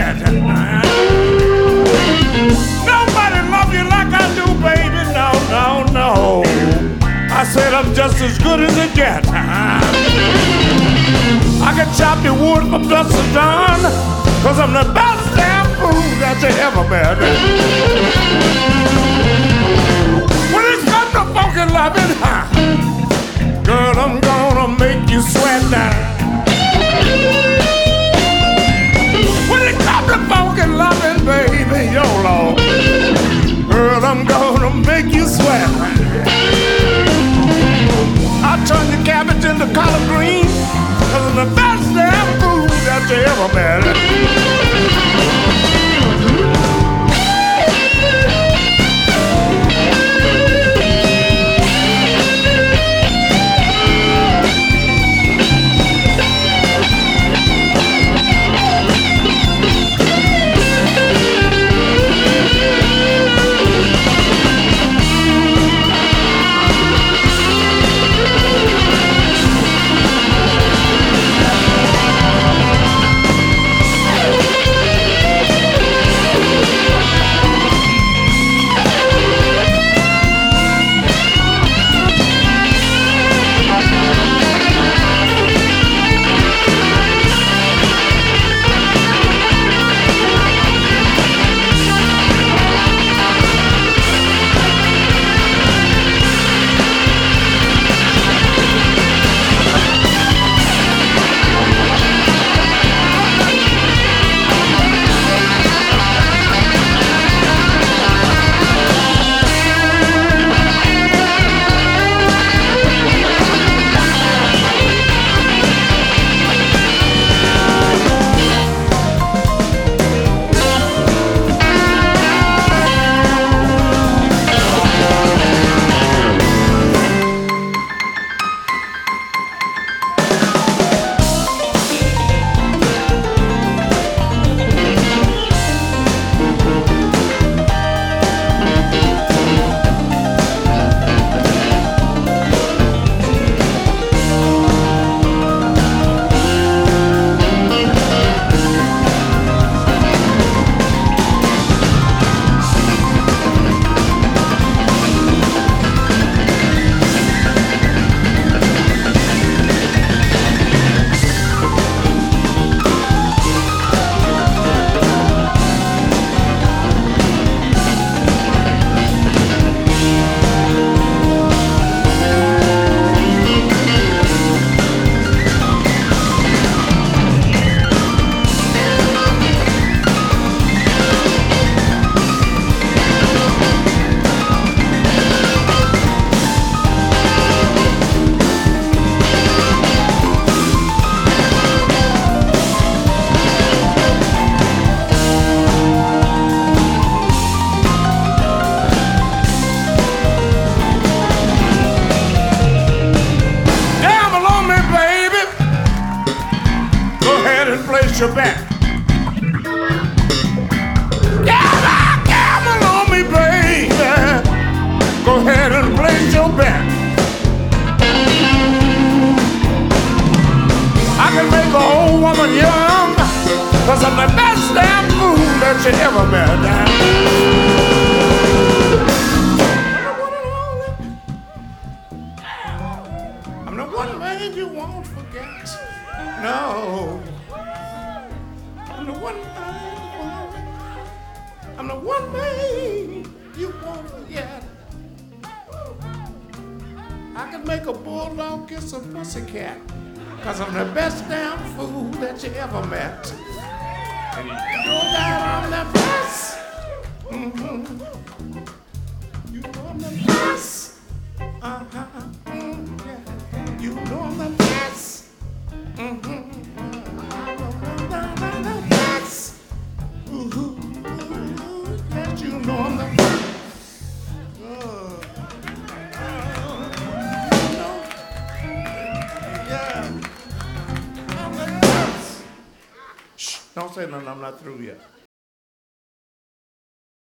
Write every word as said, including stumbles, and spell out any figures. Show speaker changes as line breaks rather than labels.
bed. Nobody love you like I do, baby. No, no, no. I said I'm just as good as it gets. I can chop your wood from dusk to dawn, cause I'm the best damn fool that you ever met. When it comes to funky loving, girl, I'm gonna make you sweat now. When it comes to funky loving, baby, yo Lord, girl, I'm gonna make you sweat. I'll turn your cabbage into collard greens, cause I'm the best damn food that you ever met. Your back. Gamble, gamble on me, baby. Go ahead and place your bet. I can make an old woman young, cause I'm the best damn fool that you ever met. I'm the one man you won't forget. No. I'm the one man, I'm the one man you won't forget. I can make a bulldog kiss a pussycat, cause I'm the best damn fool that you ever met. And you know that I'm the best. Mm-hmm. You know I'm the best. Uh-huh. Mm, yeah. You know I'm the best. Mm-hmm. You know I'm the uh, uh, yeah. I'm the Shh, don't say nothing, I'm not through yet.